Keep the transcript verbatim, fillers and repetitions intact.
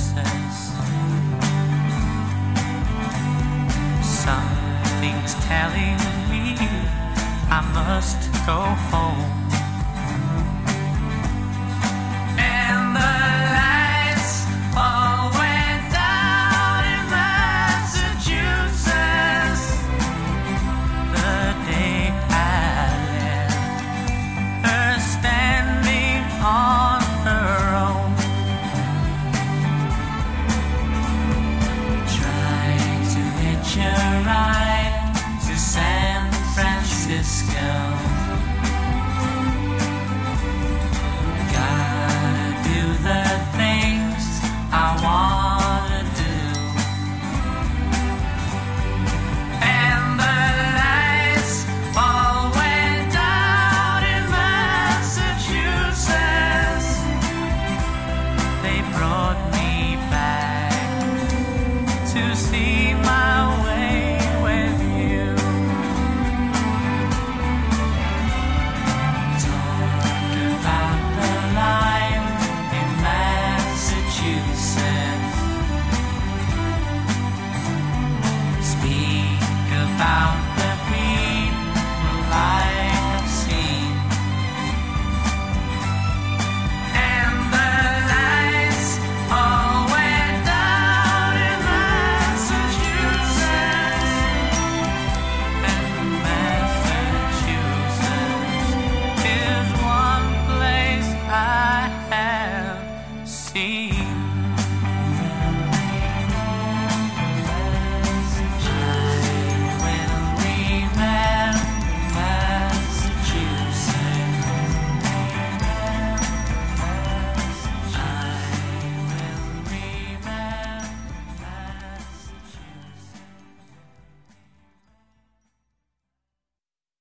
Texas. Something's telling me I must go home. And the lights all went down in Massachusetts the day I left her standing on her own, trying to hitch a ride to San Francisco. Gotta do the things I wanna do. And the lights all went down in Massachusetts. They brought me back to see my way with you. Talk about the line in Massachusetts.